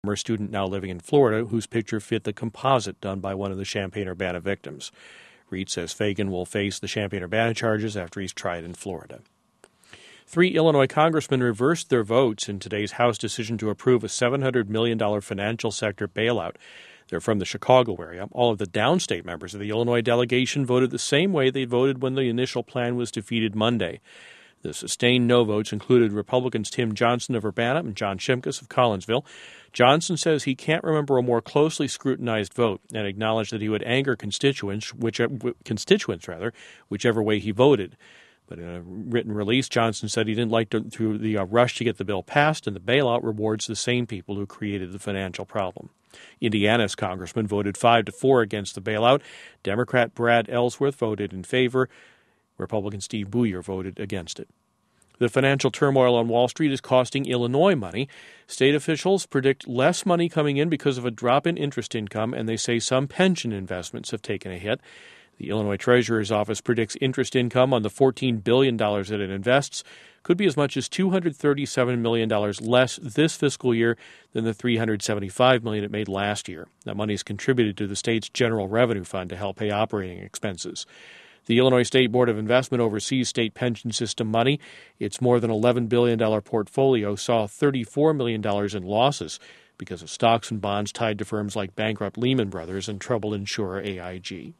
former student now living in Florida whose picture fit the composite done by one of the Champaign-Urbana victims. Reed says Fagan will face the Champaign-Urbana charges after he's tried in Florida. 3 Illinois congressmen reversed their votes in today's House decision to approve a $700 million financial sector bailout. They're from the Chicago area. All of the downstate members of the Illinois delegation voted the same way they voted when the initial plan was defeated Monday. The sustained no votes included Republicans Tim Johnson of Urbana and John Shimkus of Collinsville. Johnson says he can't remember a more closely scrutinized vote and acknowledged that he would anger constituents, whichever way he voted. But in a written release, Johnson said he didn't like the rush to get the bill passed, and the bailout rewards the same people who created the financial problem. Indiana's congressman voted 5-4 against the bailout. Democrat Brad Ellsworth voted in favor. Republican Steve Booyer voted against it. The financial turmoil on Wall Street is costing Illinois money. State officials predict less money coming in because of a drop in interest income, and they say some pension investments have taken a hit. The Illinois Treasurer's Office predicts interest income on the $14 billion that it invests could be as much as $237 million less this fiscal year than the $375 million it made last year. That money is contributed to the state's general revenue fund to help pay operating expenses. The Illinois State Board of Investment oversees state pension system money. Its more than $11 billion portfolio saw $34 million in losses because of stocks and bonds tied to firms like bankrupt Lehman Brothers and troubled insurer AIG.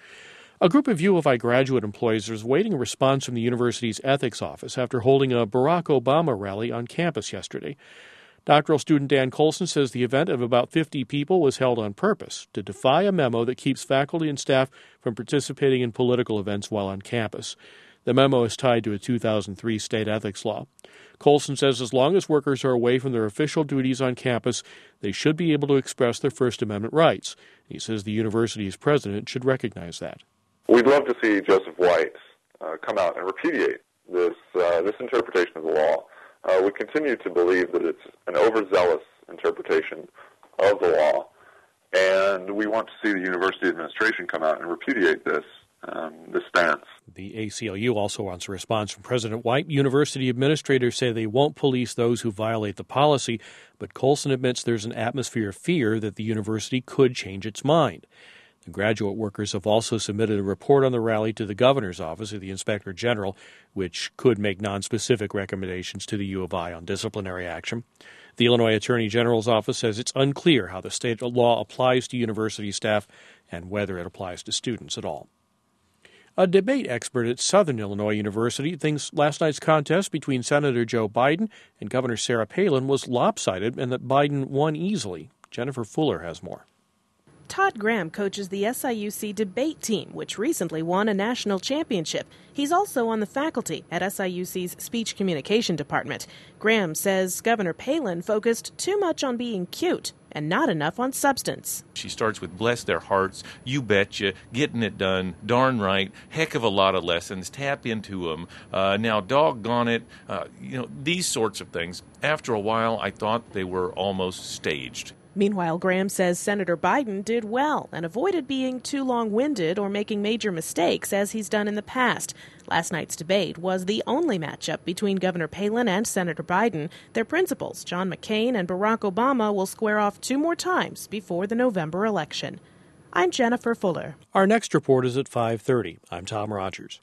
A group of U of I graduate employees is awaiting a response from the university's ethics office after holding a Barack Obama rally on campus yesterday. Doctoral student Dan Colson says the event of about 50 people was held on purpose to defy a memo that keeps faculty and staff from participating in political events while on campus. The memo is tied to a 2003 state ethics law. Colson says as long as workers are away from their official duties on campus, they should be able to express their First Amendment rights. He says the university's president should recognize that. We'd love to see Joseph White come out and repudiate this interpretation of the law. We continue to believe that it's an overzealous interpretation of the law, and we want to see the university administration come out and repudiate this stance. The ACLU also wants a response from President White. University administrators say they won't police those who violate the policy, but Colson admits there's an atmosphere of fear that the university could change its mind. The graduate workers have also submitted a report on the rally to the governor's office of the Inspector General, which could make nonspecific recommendations to the U of I on disciplinary action. The Illinois Attorney General's office says it's unclear how the state law applies to university staff and whether it applies to students at all. A debate expert at Southern Illinois University thinks last night's contest between Senator Joe Biden and Governor Sarah Palin was lopsided and that Biden won easily. Jennifer Fuller has more. Todd Graham coaches the SIUC debate team, which recently won a national championship. He's also on the faculty at SIUC's speech communication department. Graham says Governor Palin focused too much on being cute and not enough on substance. She starts with bless their hearts, you betcha, getting it done, darn right, heck of a lot of lessons, tap into them, now doggone it, these sorts of things. After a while, I thought they were almost staged. Meanwhile, Graham says Senator Biden did well and avoided being too long-winded or making major mistakes as he's done in the past. Last night's debate was the only matchup between Governor Palin and Senator Biden. Their principals, John McCain and Barack Obama, will square off 2 more times before the November election. I'm Jennifer Fuller. Our next report is at 5:30. I'm Tom Rogers.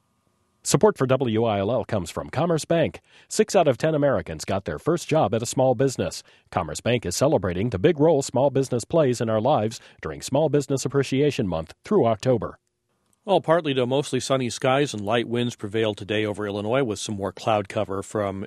Support for WILL comes from Commerce Bank. 6 out of 10 Americans got their first job at a small business. Commerce Bank is celebrating the big role small business plays in our lives during Small Business Appreciation Month through October. Well, partly to mostly sunny skies and light winds prevailed today over Illinois with some more cloud cover from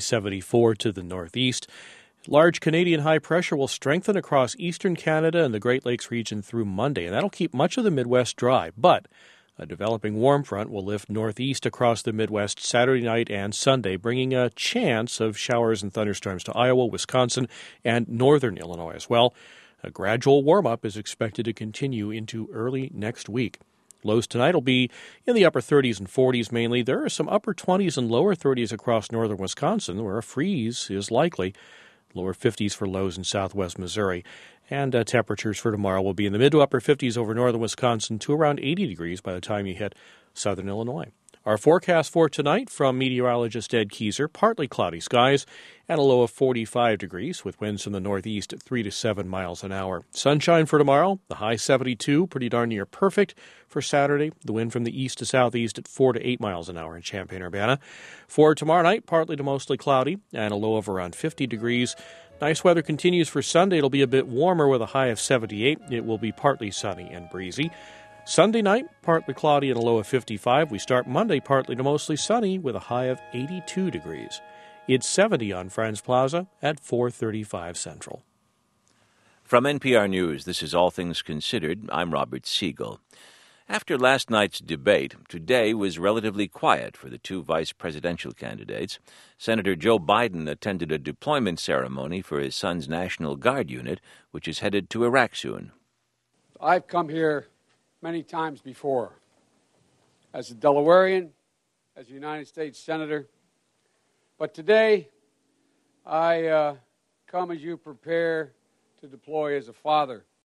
I-74 to the northeast. Large Canadian high pressure will strengthen across eastern Canada and the Great Lakes region through Monday, and that'll keep much of the Midwest dry. But a developing warm front will lift northeast across the Midwest Saturday night and Sunday, bringing a chance of showers and thunderstorms to Iowa, Wisconsin, and northern Illinois as well. A gradual warm-up is expected to continue into early next week. Lows tonight will be in the upper 30s and 40s mainly. There are some upper 20s and lower 30s across northern Wisconsin, where a freeze is likely. Lower 50s for lows in southwest Missouri. And temperatures for tomorrow will be in the mid to upper 50s over northern Wisconsin to around 80 degrees by the time you hit southern Illinois. Our forecast for tonight from meteorologist Ed Keyser, partly cloudy skies and a low of 45 degrees with winds from the northeast at 3 to 7 miles an hour. Sunshine for tomorrow, the high 72, pretty darn near perfect for Saturday. The wind from the east to southeast at 4 to 8 miles an hour in Champaign-Urbana. For tomorrow night, partly to mostly cloudy and a low of around 50 degrees. Nice weather continues for Sunday. It'll be a bit warmer with a high of 78. It will be partly sunny and breezy. Sunday night, partly cloudy and a low of 55. We start Monday partly to mostly sunny with a high of 82 degrees. It's 70 on Friends Plaza at 435 Central. From NPR News, this is All Things Considered. I'm Robert Siegel. After last night's debate, today was relatively quiet for the two vice presidential candidates. Senator Joe Biden attended a deployment ceremony for his son's National Guard unit, which is headed to Iraq soon. I've come here many times before, as a Delawarean, as a United States Senator. But today, I come as you prepare to deploy as a father.